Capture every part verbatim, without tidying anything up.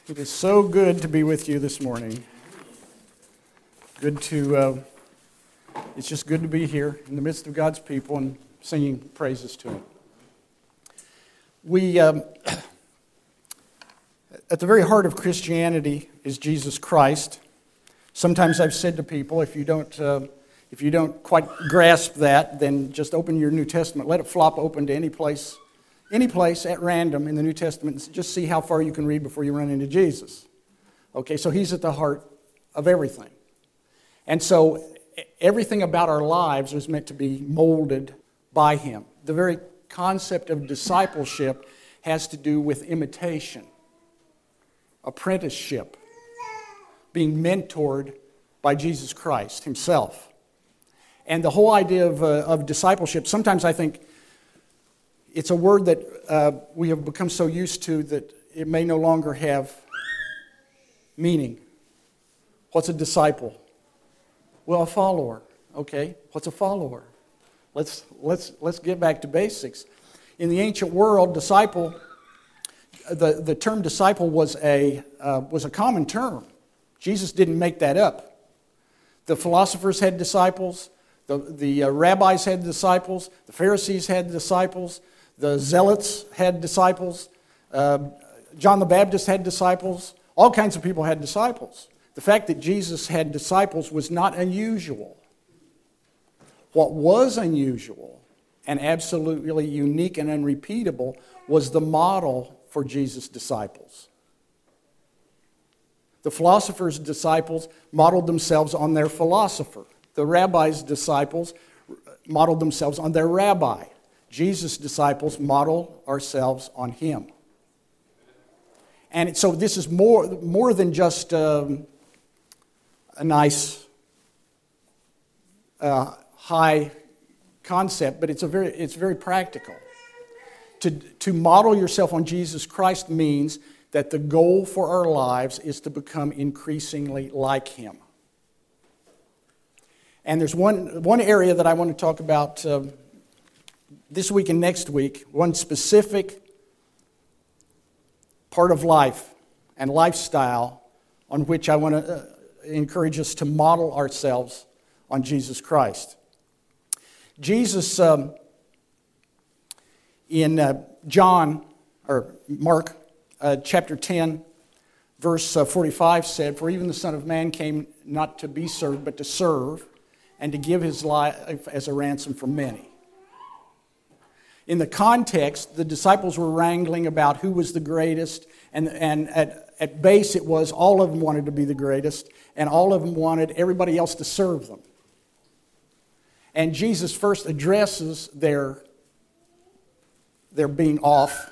It is so good to be with you this morning. Good to, uh, it's just good to be here in the midst of God's people and singing praises to Him. We, um, at the very heart of Christianity is Jesus Christ. Sometimes I've said to people, if you don't, uh, if you don't quite grasp that, then just open your New Testament, let it flop open to any place. Any place at random in the New Testament, and just see how far you can read before you run into Jesus. Okay, so He's at the heart of everything. And so everything about our lives is meant to be molded by Him. The very concept of discipleship has to do with imitation, apprenticeship, being mentored by Jesus Christ Himself. And the whole idea of, uh, of discipleship, sometimes I think it's a word that uh, we have become so used to that it may no longer have meaning. What's a disciple? Well, a follower. Okay, what's a follower? Let's let's let's get back to basics. In the ancient world, disciple, the, the term disciple was a uh, was a common term. Jesus didn't make that up. The philosophers had disciples. The the uh, rabbis had disciples. The Pharisees had disciples. The Zealots had disciples. Uh, John the Baptist had disciples. All kinds of people had disciples. The fact that Jesus had disciples was not unusual. What was unusual and absolutely unique and unrepeatable was the model for Jesus' disciples. The philosophers' disciples modeled themselves on their philosopher. The rabbis' disciples modeled themselves on their rabbi. Jesus' disciples model ourselves on Him. And so this is more, more than just um, a nice, uh, high concept, but it's a very, it's very practical. To, to model yourself on Jesus Christ means that the goal for our lives is to become increasingly like Him. And there's one, one area that I want to talk about uh, this week and next week, one specific part of life and lifestyle on which I want to uh, encourage us to model ourselves on Jesus Christ. Jesus, um, in uh, John, or Mark, uh, chapter ten, verse uh, forty-five said, "For even the Son of Man came not to be served, but to serve, and to give His life as a ransom for many." In the context, the disciples were wrangling about who was the greatest, and, and at, at base it was all of them wanted to be the greatest, and all of them wanted everybody else to serve them. And Jesus first addresses their, their being off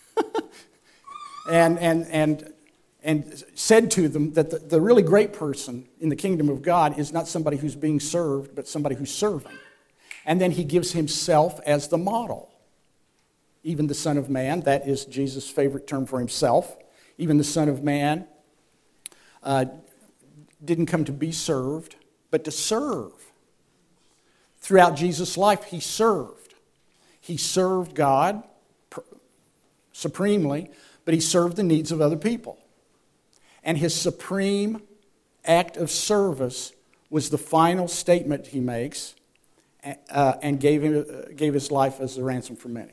and, and, and, and said to them that the, the really great person in the kingdom of God is not somebody who's being served, but somebody who's serving. And then He gives Himself as the model. Even the Son of Man, that is Jesus' favorite term for Himself. Even the Son of Man uh, didn't come to be served, but to serve. Throughout Jesus' life, He served. He served God pr- supremely, but He served the needs of other people. And His supreme act of service was the final statement He makes uh, and gave, him, uh, gave His life as a ransom for many.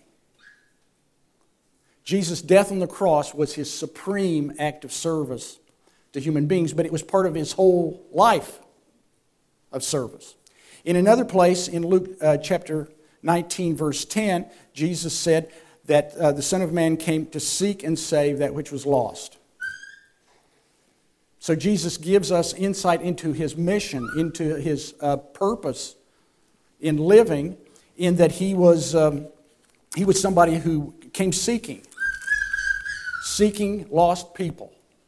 Jesus' death on the cross was His supreme act of service to human beings, but it was part of His whole life of service. In another place, in Luke uh, chapter nineteen, verse ten, Jesus said that uh, the Son of Man came to seek and save that which was lost. So Jesus gives us insight into His mission, into His uh, purpose in living, in that He was, um, he was somebody who came seeking. Seeking lost people.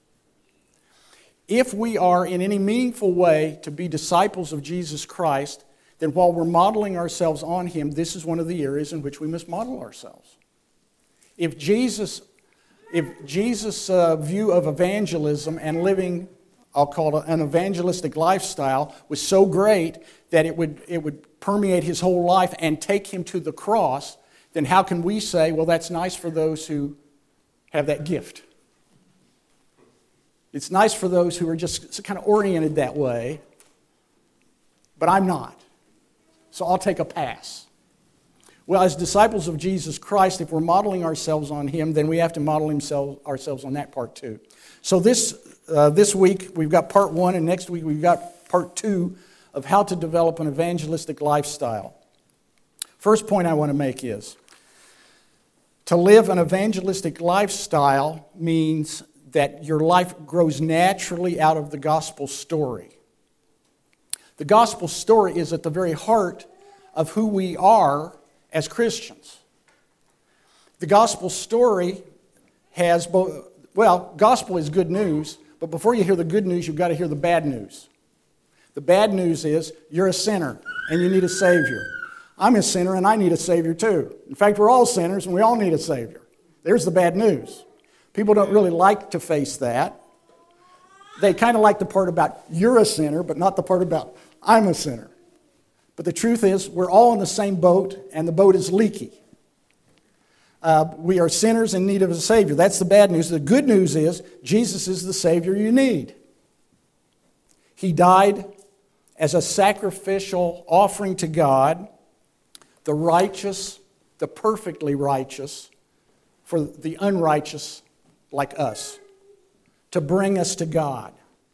If we are in any meaningful way to be disciples of Jesus Christ, then while we're modeling ourselves on Him, this is one of the areas in which we must model ourselves. If Jesus, if Jesus' uh, view of evangelism and living, I'll call it an evangelistic lifestyle, was so great that it would, it would permeate His whole life and take Him to the cross, then how can we say, well, that's nice for those who have that gift? It's nice for those who are just kind of oriented that way, but I'm not. So I'll take a pass. Well, as disciples of Jesus Christ, if we're modeling ourselves on him, then we have to model himself, ourselves on that part too. So this, uh, this week, we've got part one, and next week we've got part two of how to develop an evangelistic lifestyle. First point I want to make is, to live an evangelistic lifestyle means that your life grows naturally out of the gospel story. The gospel story is at the very heart of who we are as Christians. The gospel story has both, well, gospel is good news, but before you hear the good news, you've got to hear the bad news. The bad news is you're a sinner and you need a Savior. I'm a sinner and I need a Savior too. In fact, we're all sinners and we all need a Savior. There's the bad news. People don't really like to face that. They kind of like the part about you're a sinner, but not the part about I'm a sinner. But the truth is, we're all in the same boat, and the boat is leaky. Uh, we are sinners in need of a Savior. That's the bad news. The good news is, Jesus is the Savior you need. He died as a sacrificial offering to God, the righteous, the perfectly righteous, for the unrighteous like us, to bring us to God.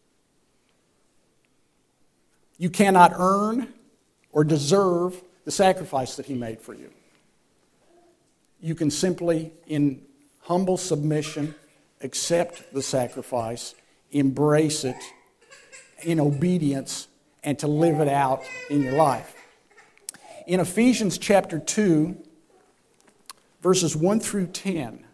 You cannot earn or deserve the sacrifice that he made for you. You can simply, in humble submission, accept the sacrifice, embrace it in obedience, and to live it out in your life. In Ephesians chapter two, verses one through ten,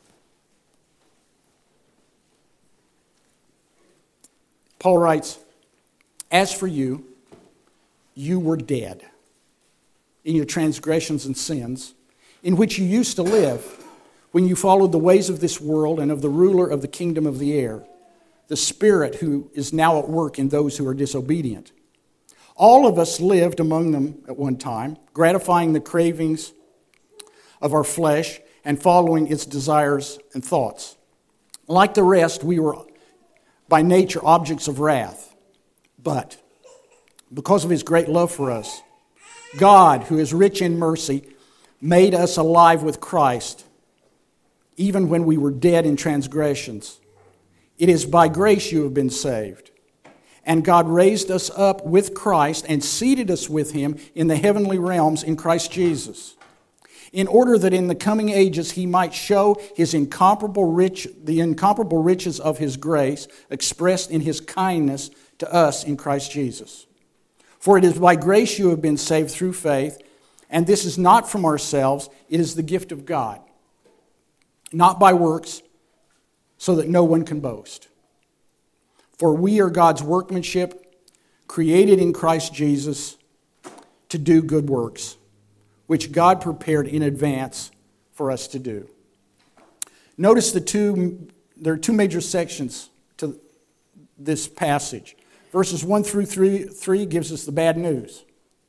Paul writes, "As for you, you were dead in your transgressions and sins, in which you used to live when you followed the ways of this world and of the ruler of the kingdom of the air, the Spirit who is now at work in those who are disobedient. All of us lived among them at one time, gratifying the cravings of our flesh and following its desires and thoughts. Like the rest, we were by nature objects of wrath. But because of his great love for us, God, who is rich in mercy, made us alive with Christ, even when we were dead in transgressions. It is by grace you have been saved. And God raised us up with Christ and seated us with him in the heavenly realms in Christ Jesus, in order that in the coming ages he might show his incomparable rich, the incomparable riches of his grace expressed in his kindness to us in Christ Jesus. For it is by grace you have been saved through faith, and this is not from ourselves, it is the gift of God, not by works, so that no one can boast. For we are God's workmanship, created in Christ Jesus to do good works, which God prepared in advance for us to do." Notice the two, there are two major sections to this passage. Verses one through three, three gives us the bad news.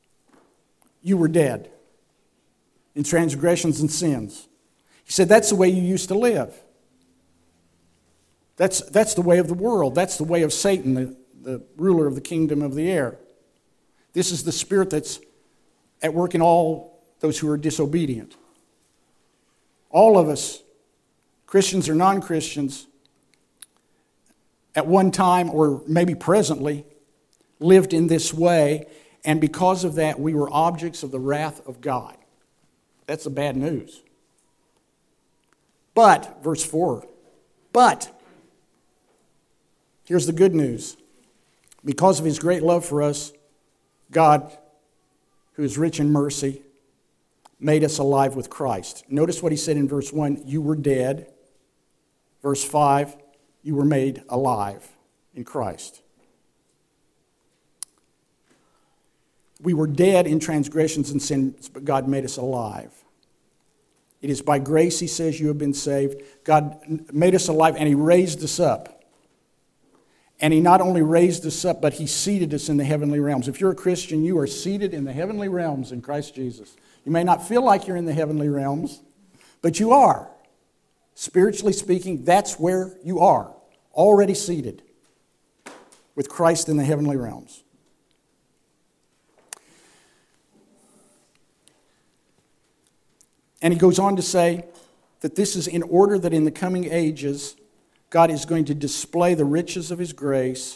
You were dead in transgressions and sins. He said that's the way you used to live. That's, that's the way of the world. That's the way of Satan, the, the ruler of the kingdom of the air. This is the spirit that's at work in all those who are disobedient. All of us, Christians or non-Christians, at one time or maybe presently, lived in this way, and because of that, we were objects of the wrath of God. That's the bad news. But, verse four, but, here's the good news. Because of his great love for us, God, who is rich in mercy, made us alive with Christ. Notice what he said in verse one, you were dead. Verse five, you were made alive in Christ. We were dead in transgressions and sins, but God made us alive. It is by grace, he says, you have been saved. God made us alive, and he raised us up. And he not only raised us up, but he seated us in the heavenly realms. If you're a Christian, you are seated in the heavenly realms in Christ Jesus. You may not feel like you're in the heavenly realms, but you are. Spiritually speaking, that's where you are. already seated with Christ in the heavenly realms. And he goes on to say that this is in order that in the coming ages, God is going to display the riches of his grace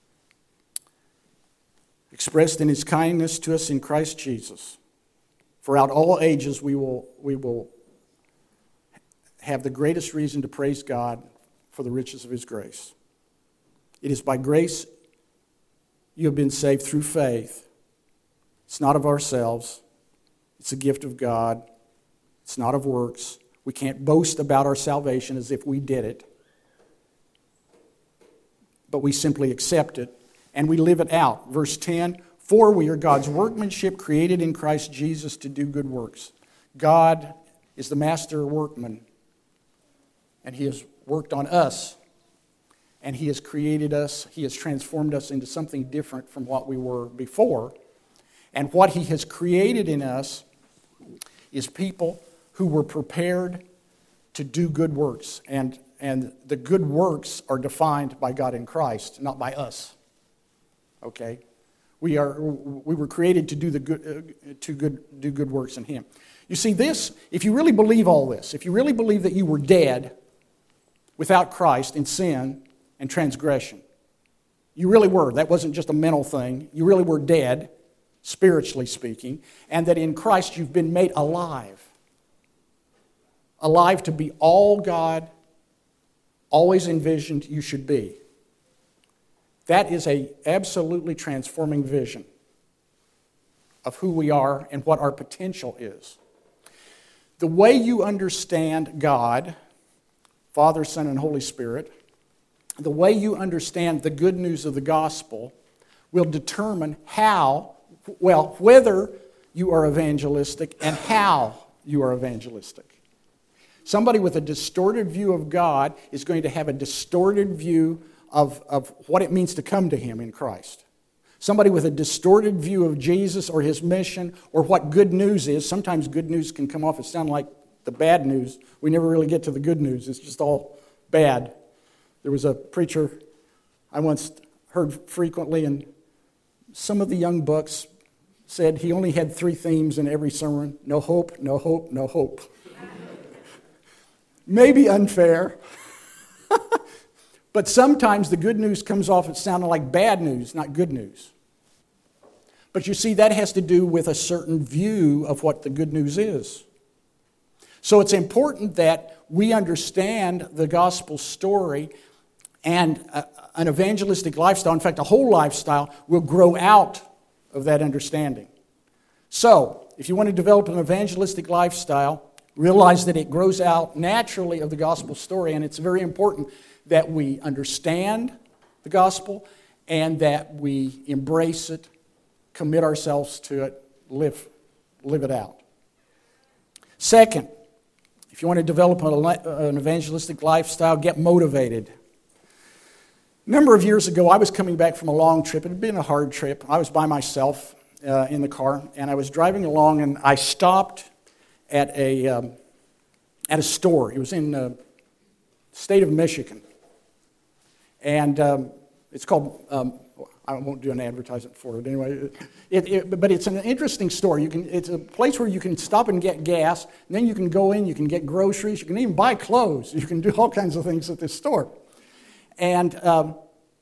expressed in his kindness to us in Christ Jesus. Throughout all ages, we will, we will have the greatest reason to praise God for the riches of his grace. It is by grace you have been saved through faith. It's not of ourselves. It's a gift of God. It's not of works. We can't boast about our salvation as if we did it. But we simply accept it and we live it out. Verse ten, for we are God's workmanship created in Christ Jesus to do good works. God is the master workman, and he has worked on us, and he has created us, he has transformed us into something different from what we were before. And what he has created in us is people who were prepared to do good works. And, and the good works are defined by God in Christ, not by us. Okay? We are we were created to do the good uh, to good do good works in him. You see this, if you really believe all this, if you really believe that you were dead without Christ in sin and transgression, you really were. That wasn't just a mental thing. You really were dead, spiritually speaking, and that in Christ you've been made alive. Alive to be all God always envisioned you should be. That is an absolutely transforming vision of who we are and what our potential is. The way you understand God, Father, Son, and Holy Spirit, the way you understand the good news of the gospel will determine how, well, whether you are evangelistic and how you are evangelistic. Somebody with a distorted view of God is going to have a distorted view Of, of what it means to come to him in Christ. Somebody with a distorted view of Jesus or his mission or what good news is. Sometimes good news can come off and sound like the bad news. We never really get to the good news. It's just all bad. There was a preacher I once heard frequently, and some of the young bucks said he only had three themes in every sermon. No hope, no hope, no hope. Maybe unfair. But sometimes the good news comes off as sounding like bad news, not good news. But you see, that has to do with a certain view of what the good news is. So it's important that we understand the gospel story, and a, an evangelistic lifestyle, in fact, a whole lifestyle, will grow out of that understanding. So, if you want to develop an evangelistic lifestyle, realize that it grows out naturally of the gospel story, and it's very important that we understand the gospel and that we embrace it, commit ourselves to it, live, live it out. Second, if you want to develop an evangelistic lifestyle, get motivated. A number of years ago, I was coming back from a long trip. It had been a hard trip. I was by myself uh, in the car, and I was driving along, and I stopped at a um, at a store. It was in the state of Michigan. And um, it's called, um, I won't do an advertisement for it anyway, it, it, but it's an interesting store. You can, it's a place where you can stop and get gas, and then you can go in, you can get groceries, you can even buy clothes, you can do all kinds of things at this store. And, um,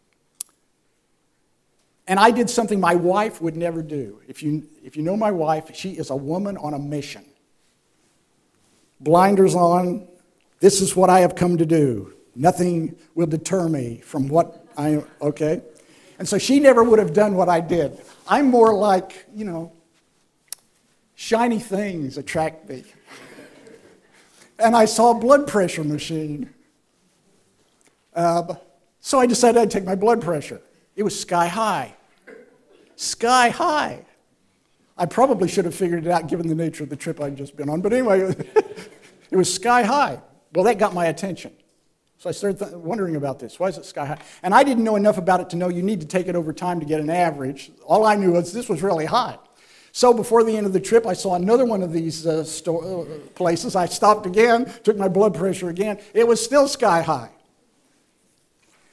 and I did something my wife would never do. If you, if you know my wife, she is a woman on a mission. Blinders on, this is what I have come to do. Nothing will deter me from what I, okay? And so she never would have done what I did. I'm more like, you know, shiny things attract me. And I saw a blood pressure machine. Uh, so I decided I'd take my blood pressure. It was sky high. Sky high. I probably should have figured it out given the nature of the trip I'd just been on. But anyway, it was sky high. Well, that got my attention. So I started th- wondering about this. Why is it sky high? And I didn't know enough about it to know you need to take it over time to get an average. All I knew was this was really high. So before the end of the trip, I saw another one of these uh, store, uh, places. I stopped again, took my blood pressure again. It was still sky high.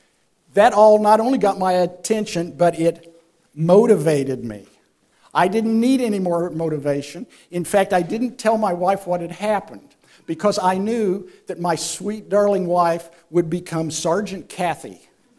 That all not only got my attention, but it motivated me. I didn't need any more motivation. In fact, I didn't tell my wife what had happened because I knew that my sweet, darling wife would become Sergeant Kathy,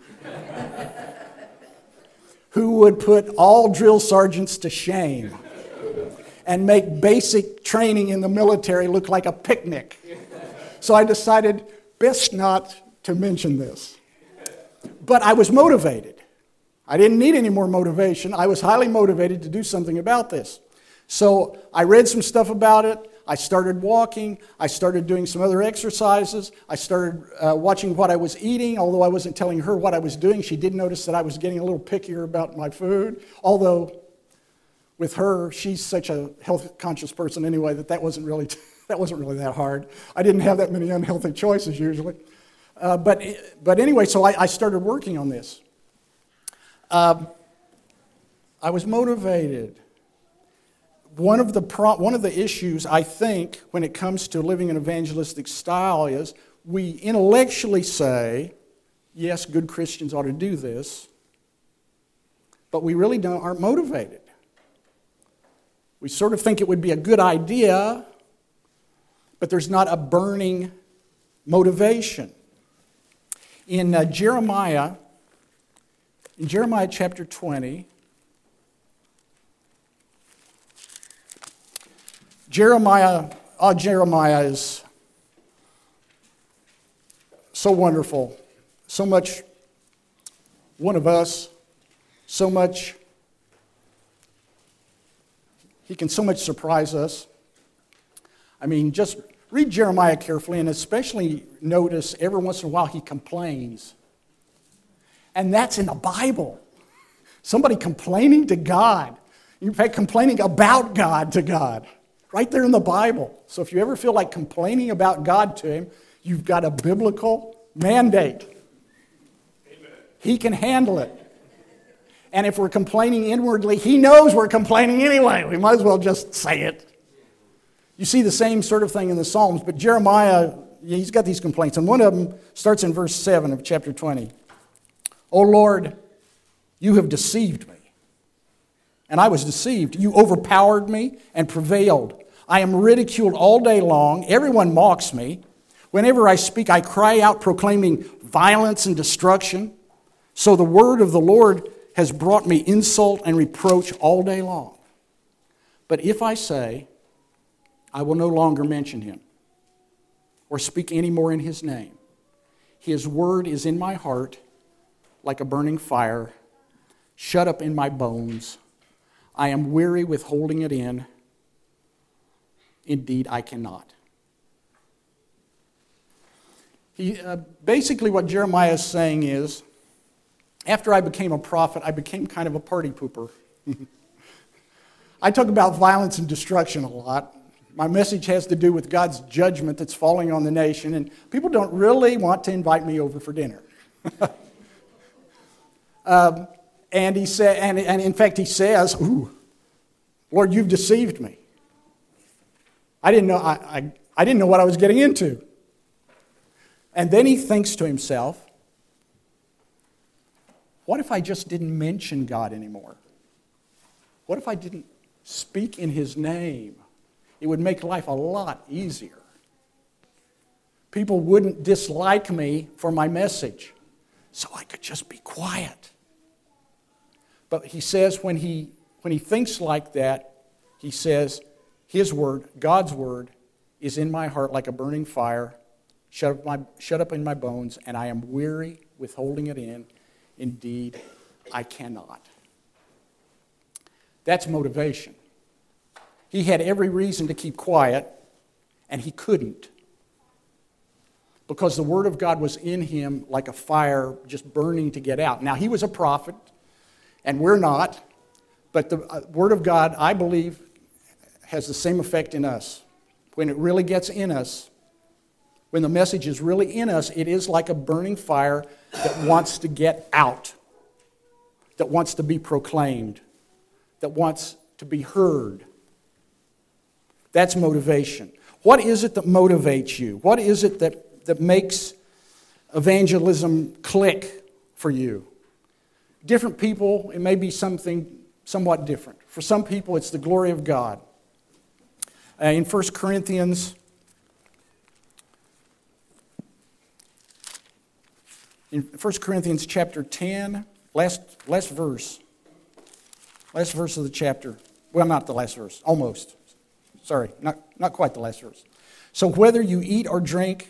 who would put all drill sergeants to shame and make basic training in the military look like a picnic. So I decided best not to mention this. But I was motivated. I didn't need any more motivation. I was highly motivated to do something about this. So I read some stuff about it. I started walking. I started doing some other exercises. I started uh, watching what I was eating. Although I wasn't telling her what I was doing, she did notice that I was getting a little pickier about my food. Although with her, she's such a health-conscious person anyway that that wasn't really that wasn't really that hard. I didn't have that many unhealthy choices usually. Uh, but but anyway, so I, I started working on this. Um, I was motivated. One of the pro- one of the issues I think when it comes to living an evangelistic style is we intellectually say, yes, good Christians ought to do this, but we really don't aren't motivated. We sort of think it would be a good idea, but there's not a burning motivation. In uh, Jeremiah, in Jeremiah chapter twenty, Jeremiah, oh, Jeremiah is so wonderful, so much one of us, so much, he can so much surprise us. I mean, just read Jeremiah carefully and especially notice every once in a while he complains. And that's in the Bible. Somebody complaining to God. In fact, complaining about God to God. Right there in the Bible. So if you ever feel like complaining about God to him, you've got a biblical mandate. Amen. He can handle it. And if we're complaining inwardly, he knows we're complaining anyway. We might as well just say it. You see the same sort of thing in the Psalms, but Jeremiah, he's got these complaints. And one of them starts in verse seven of chapter twenty. O Lord, you have deceived me. And I was deceived. You overpowered me and prevailed. I am ridiculed all day long. Everyone mocks me. Whenever I speak, I cry out proclaiming violence and destruction. So the word of the Lord has brought me insult and reproach all day long. But if I say, I will no longer mention him or speak any more in his name, his word is in my heart like a burning fire, shut up in my bones. I am weary with holding it in. Indeed, I cannot. He, uh, basically, what Jeremiah is saying is, after I became a prophet, I became kind of a party pooper. I talk about violence and destruction a lot. My message has to do with God's judgment that's falling on the nation, and people don't really want to invite me over for dinner. um, and he said, and, and in fact, he says, "Ooh, Lord, you've deceived me. I didn't know. I, I, I didn't know what I was getting into." And then he thinks to himself, what if I just didn't mention God anymore? What if I didn't speak in his name? It would make life a lot easier. People wouldn't dislike me for my message, so I could just be quiet. But he says when he, when he thinks like that, he says, his word, God's word, is in my heart like a burning fire, shut up, my, shut up in my bones, and I am weary with holding it in. Indeed, I cannot. That's motivation. He had every reason to keep quiet, and he couldn't. Because the Word of God was in him like a fire just burning to get out. Now, he was a prophet, and we're not. But the Word of God, I believe, has the same effect in us. When it really gets in us, when the message is really in us, it is like a burning fire that wants to get out, that wants to be proclaimed, that wants to be heard. That's motivation. What is it that motivates you? What is it that, that makes evangelism click for you. Different people, it may be something somewhat different. For some people, it's the glory of God. Uh, in First Corinthians, in First Corinthians chapter ten, last, last verse, last verse of the chapter. Well, not the last verse, almost. Sorry, not, not quite the last verse. So whether you eat or drink,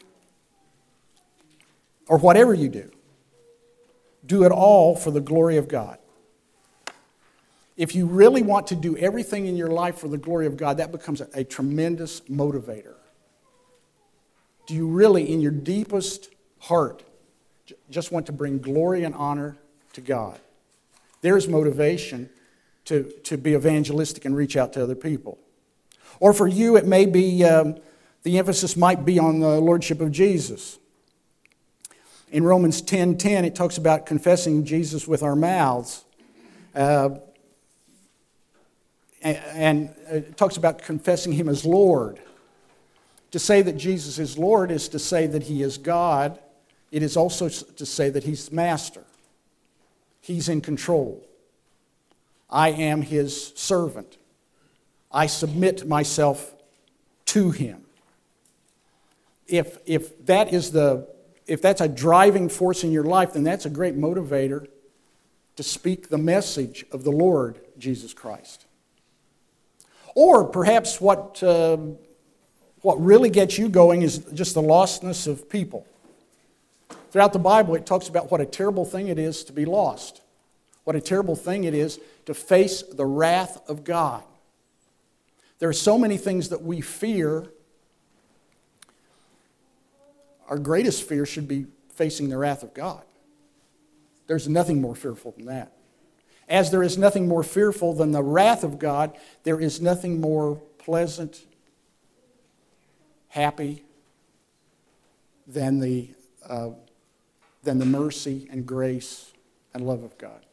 or whatever you do, do it all for the glory of God. If you really want to do everything in your life for the glory of God, that becomes a, a tremendous motivator. Do you really, in your deepest heart, j- just want to bring glory and honor to God? There's motivation to, to be evangelistic and reach out to other people. Or for you, it may be, um, the emphasis might be on the Lordship of Jesus. In Romans ten ten, it talks about confessing Jesus with our mouths. Uh, and it talks about confessing Him as Lord. To say that Jesus is Lord is to say that He is God. It is also to say that He's Master. He's in control. I am His servant. I submit myself to Him. If, if that is the, if that's a driving force in your life, then that's a great motivator to speak the message of the Lord Jesus Christ. Or perhaps what, uh, what really gets you going is just the lostness of people. Throughout the Bible, it talks about what a terrible thing it is to be lost. What a terrible thing it is to face the wrath of God. There are so many things that we fear. Our greatest fear should be facing the wrath of God. There's nothing more fearful than that. As there is nothing more fearful than the wrath of God, there is nothing more pleasant, happy than the, uh, than the mercy and grace and love of God.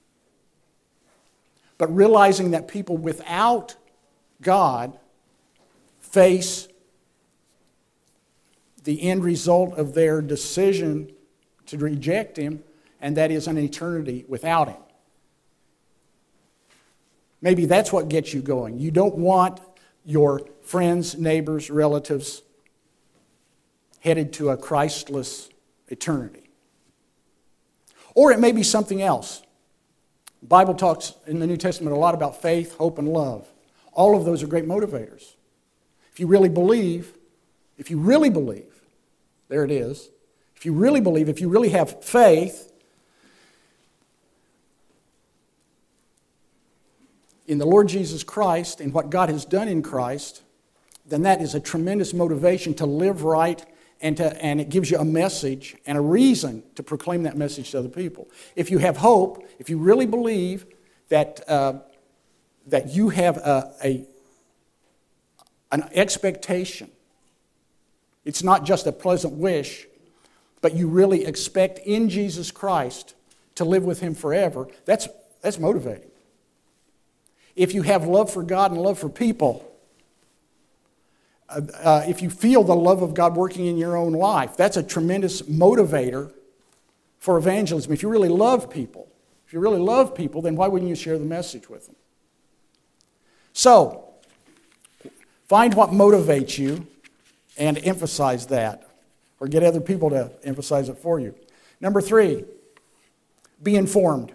But realizing that people without God face the end result of their decision to reject Him, and that is an eternity without Him. Maybe that's what gets you going. You don't want your friends, neighbors, relatives headed to a Christless eternity. Or it may be something else. The Bible talks in the New Testament a lot about faith, hope, and love. All of those are great motivators. If you really believe, if you really believe, there it is. If you really believe, if you really have faith in the Lord Jesus Christ and what God has done in Christ, then that is a tremendous motivation to live right, and, to, and it gives you a message and a reason to proclaim that message to other people. If you have hope, if you really believe that, uh, that you have a, a, an expectation, it's not just a pleasant wish, but you really expect in Jesus Christ to live with Him forever, that's, that's motivating. If you have love for God and love for people, uh, uh, if you feel the love of God working in your own life, that's a tremendous motivator for evangelism. If you really love people, if you really love people, then why wouldn't you share the message with them? So, find what motivates you and emphasize that, or get other people to emphasize it for you. Number three, be informed.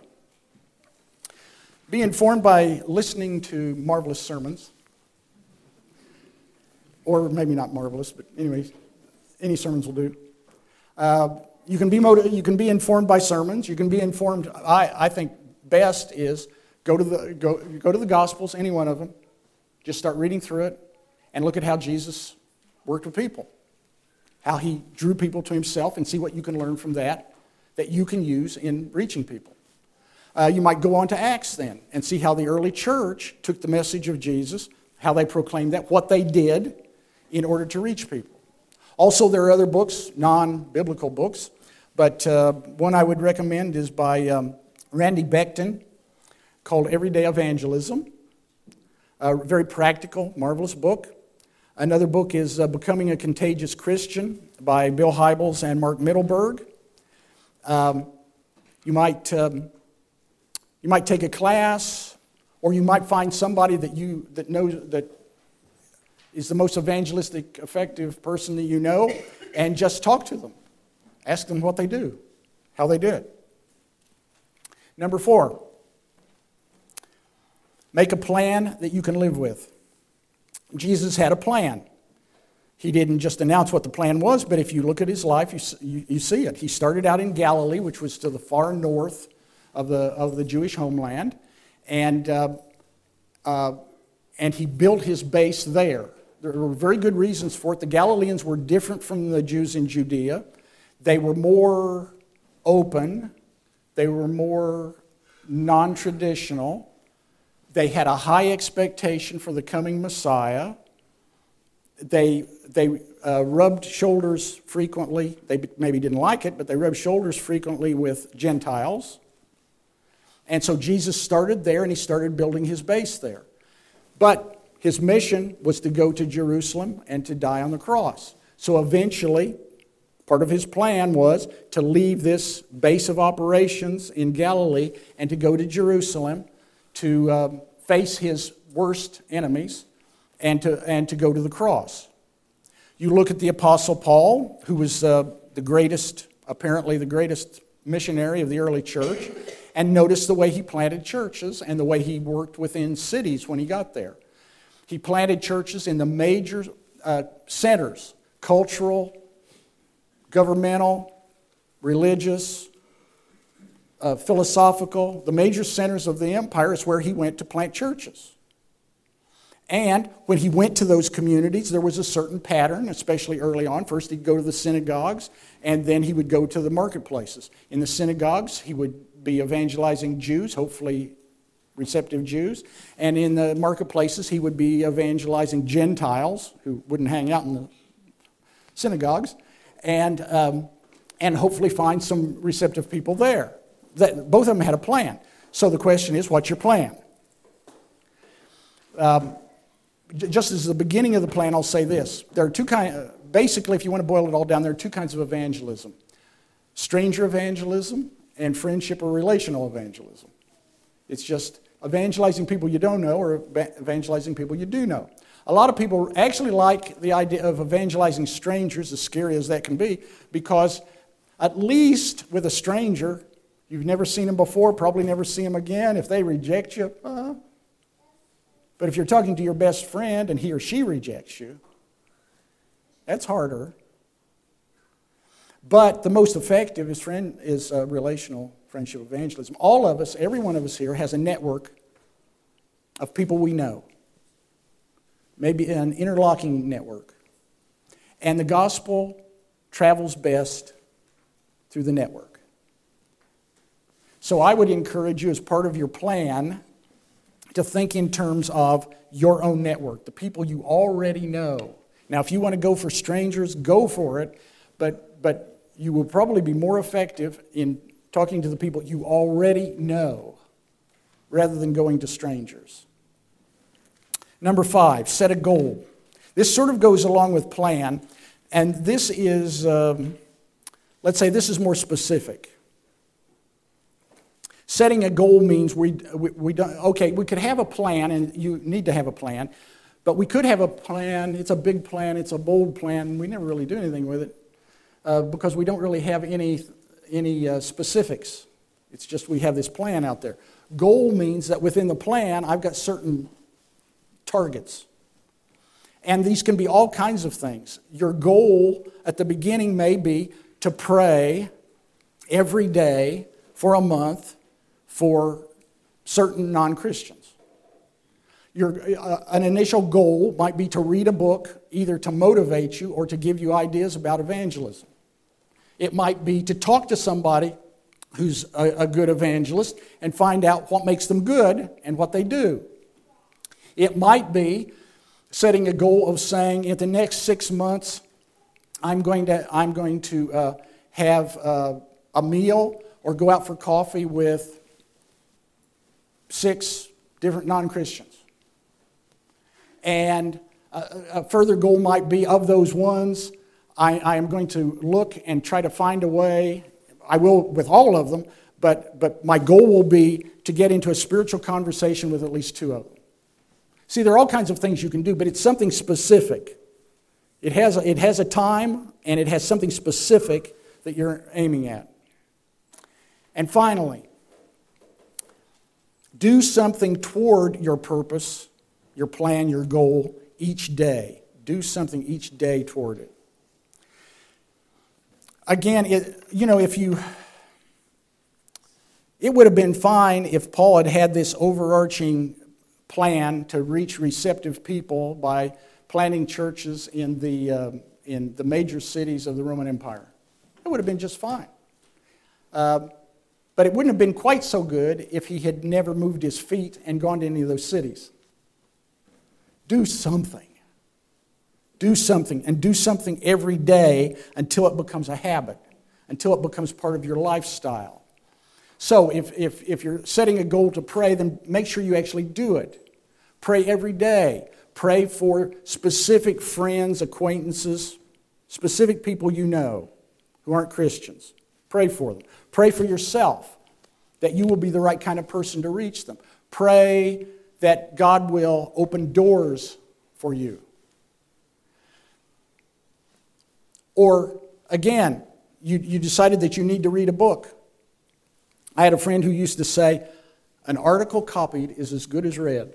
Be informed by listening to marvelous sermons. Or maybe not marvelous, but anyways, any sermons will do. Uh, you can be motiv- you can be informed by sermons. You can be informed, I, I think best is go to the go, go to the Gospels, any one of them. Just start reading through it and look at how Jesus worked with people. How He drew people to Himself, and see what you can learn from that that you can use in reaching people. Uh, you might go on to Acts then and see how the early church took the message of Jesus, how they proclaimed that, what they did in order to reach people. Also, there are other books, non-biblical books, but uh, one I would recommend is by um, Randy Beckton called Everyday Evangelism. A very practical, marvelous book. Another book is uh, Becoming a Contagious Christian by Bill Hybels and Mark Mittelberg. Um, You might, um, you might take a class, or you might find somebody that you that knows that is the most evangelistic, effective person that you know, and just talk to them. Ask them what they do, how they do it. Number four, make a plan that you can live with. Jesus had a plan. He didn't just announce what the plan was, but if you look at his life, you, you, you see it. He started out in Galilee, which was to the far north of the, of the Jewish homeland, and, uh, uh, and he built his base there. There were very good reasons for it. The Galileans were different from the Jews in Judea. They were more open. They were more non-traditional. They had a high expectation for the coming Messiah. They, they uh, rubbed shoulders frequently. They maybe didn't like it, but they rubbed shoulders frequently with Gentiles. And so Jesus started there, and he started building his base there. But his mission was to go to Jerusalem and to die on the cross. So eventually, part of his plan was to leave this base of operations in Galilee and to go to Jerusalem to um, face his worst enemies and to, and to go to the cross. You look at the Apostle Paul, who was uh, the greatest, apparently the greatest missionary of the early church, and notice the way he planted churches and the way he worked within cities when he got there. He planted churches in the major uh, centers, cultural, governmental, religious, uh, philosophical. The major centers of the empire is where he went to plant churches. And when he went to those communities, there was a certain pattern, especially early on. First, he'd go to the synagogues, and then he would go to the marketplaces. In the synagogues, he would be evangelizing Jews, hopefully receptive Jews. And in the marketplaces, he would be evangelizing Gentiles who wouldn't hang out in the synagogues, and um, and hopefully find some receptive people there. That, both of them had a plan. So the question is, what's your plan? Um, just as the beginning of the plan, I'll say this. There are two kinds, uh, basically, if you want to boil it all down, there are two kinds of evangelism. Stranger evangelism and friendship or relational evangelism. It's just evangelizing people you don't know or evangelizing people you do know. A lot of people actually like the idea of evangelizing strangers, as scary as that can be, because at least with a stranger, you've never seen them before, probably never see them again. If they reject you, uh, but if you're talking to your best friend and he or she rejects you, that's harder. But the most effective is friend is uh, relational friendship evangelism. All of us, every one of us here, has a network of people we know. Maybe an interlocking network. And the gospel travels best through the network. So I would encourage you, as part of your plan, to think in terms of your own network, the people you already know. Now, if you want to go for strangers, go for it, but, but you will probably be more effective in talking to the people you already know rather than going to strangers. Number five, set a goal. This sort of goes along with plan, and this is, um, let's say this is more specific. Setting a goal means we, we, we don't, okay, we could have a plan, and you need to have a plan, but we could have a plan, it's a big plan, it's a bold plan, and we never really do anything with it uh, because we don't really have any, any uh, specifics. It's just we have this plan out there. Goal means that within the plan, I've got certain targets. And these can be all kinds of things. Your goal at the beginning may be to pray every day for a month for certain non-Christians. Your, uh, an initial goal might be to read a book, either to motivate you or to give you ideas about evangelism. It might be to talk to somebody who's a, a good evangelist and find out what makes them good and what they do. It might be setting a goal of saying, in the next six months, I'm going to, I'm going to uh, have uh, a meal or go out for coffee with six different non-Christians. And a, a further goal might be, of those ones, I, I am going to look and try to find a way, I will with all of them, but, but my goal will be to get into a spiritual conversation with at least two of them. See, there are all kinds of things you can do, but it's something specific. It has, a, it has a time, and it has something specific that you're aiming at. And finally, do something toward your purpose, your plan, your goal each day. Do something each day toward it. Again, it, you know, if you... It would have been fine if Paul had had this overarching plan to reach receptive people by planting churches in the, uh, in the major cities of the Roman Empire. It would have been just fine. Uh, but it wouldn't have been quite so good if he had never moved his feet and gone to any of those cities. Do something. Do something, and do something every day until it becomes a habit, until it becomes part of your lifestyle. So if, if, if you're setting a goal to pray, then make sure you actually do it. Pray every day. Pray for specific friends, acquaintances, specific people you know who aren't Christians. Pray for them. Pray for yourself, that you will be the right kind of person to reach them. Pray that God will open doors for you. Or, again, you, you decided that you need to read a book. I had a friend who used to say, an article copied is as good as read.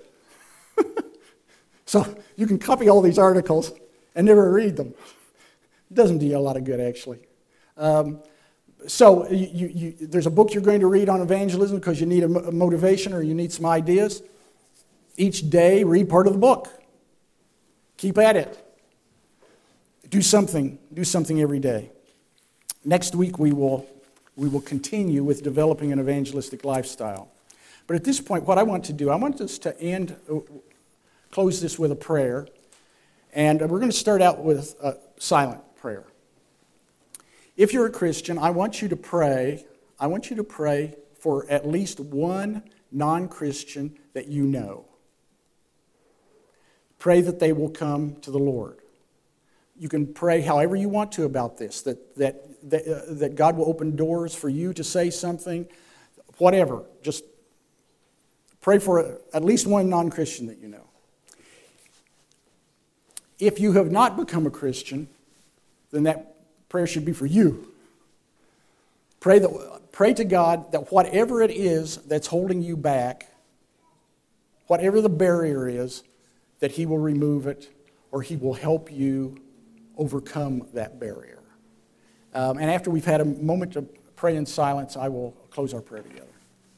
So you can copy all these articles and never read them. It doesn't do you a lot of good, actually. Um, so you, you, you, there's a book you're going to read on evangelism because you need a, a motivation or you need some ideas. Each day, read part of the book. Keep at it. Do something. Do something every day. Next week we will... We will continue with developing an evangelistic lifestyle. But at this point, what I want to do, I want us to end, close this with a prayer. And we're going to start out with a silent prayer. If you're a Christian, I want you to pray, I want you to pray for at least one non-Christian that you know. Pray that they will come to the Lord. You can pray however you want to about this, that, that, that, uh, that God will open doors for you to say something, whatever. Just pray for a, at least one non-Christian that you know. If you have not become a Christian, then that prayer should be for you. Pray, that, pray to God that whatever it is that's holding you back, whatever the barrier is, that He will remove it or He will help you overcome that barrier. Um, and after we've had a moment to pray in silence, I will close our prayer together.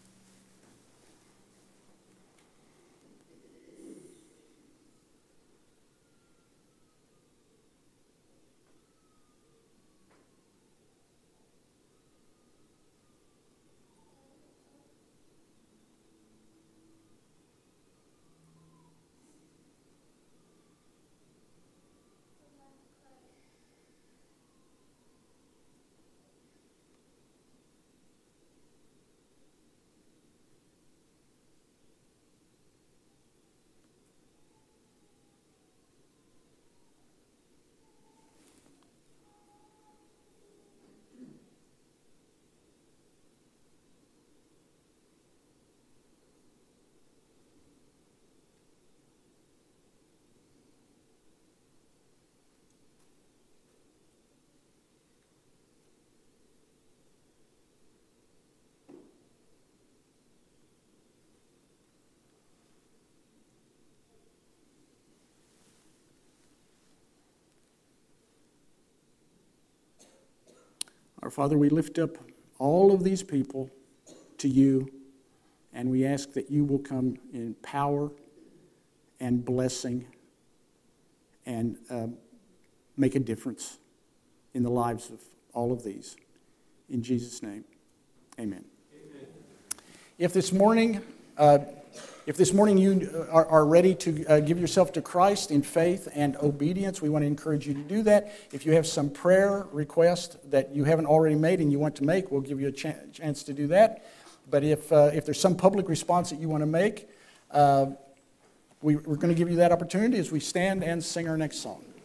Our Father, we lift up all of these people to you, and we ask that you will come in power and blessing and uh, make a difference in the lives of all of these. In Jesus' name, amen. Amen. If this morning, uh, if this morning you are, are ready to uh, give yourself to Christ in faith and obedience, we want to encourage you to do that. If you have some prayer request that you haven't already made and you want to make, we'll give you a ch- chance to do that. But if uh, if there's some public response that you want to make, uh, we, we're going to give you that opportunity as we stand and sing our next song.